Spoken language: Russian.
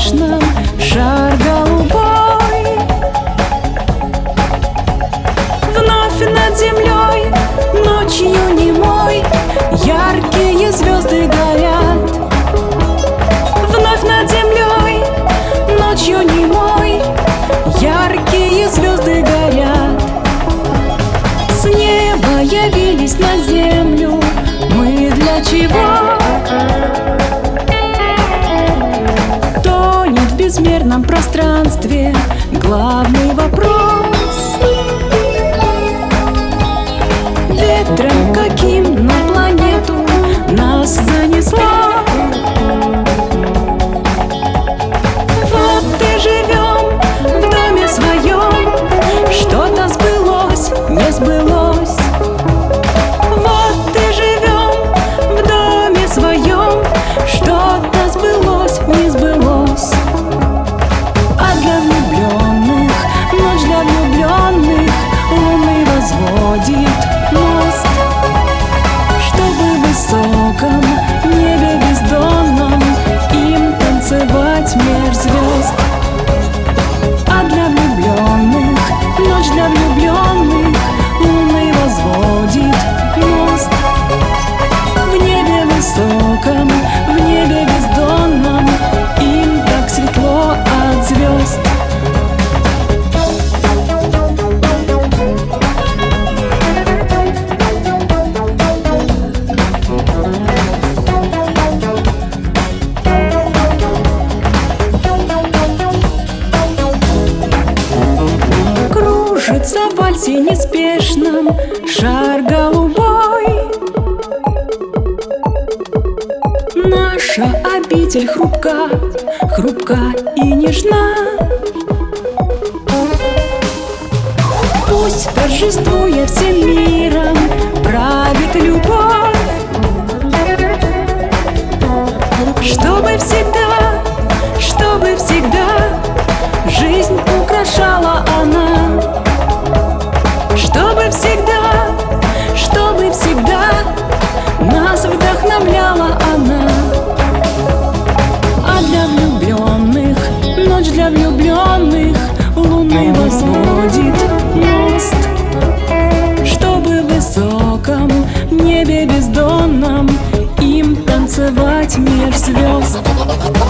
неспешном, шар голубой. Вновь над землей, ночью немой, яркие звезды горят. Вновь над землей, ночью немой, яркие звезды горят. С неба явились на землю мы для чего? Тонет в безмерном пространстве главный вопрос. Ветром каким на планету нас занесло? Вот и живем в доме своем, что-то сбылось, не сбылось. Вот и живем в доме своем, что-то сбылось, не сбылось. А для влюбленных, ночь для влюбленных, луны возводит мост, чтобы в высоком небе бездонном им танцевать меж звезд. А для влюбленных, ночь для влюбленных, луны возводит мост. В небе высоком, в небе бездонном им так светло от звезд. Кружится в вальсе неспешном шар голубой. Наша обитель хрупка, хрупка и нежна. Пусть торжествуя всем миром правит любовь, чтобы всегда жизнь украшала она. Чтобы всегда нас вдохновляла она. А для влюбленных, ночь для влюбленных, луны возводит мост, чтобы в высоком небе бездонном им танцевать меж звезд.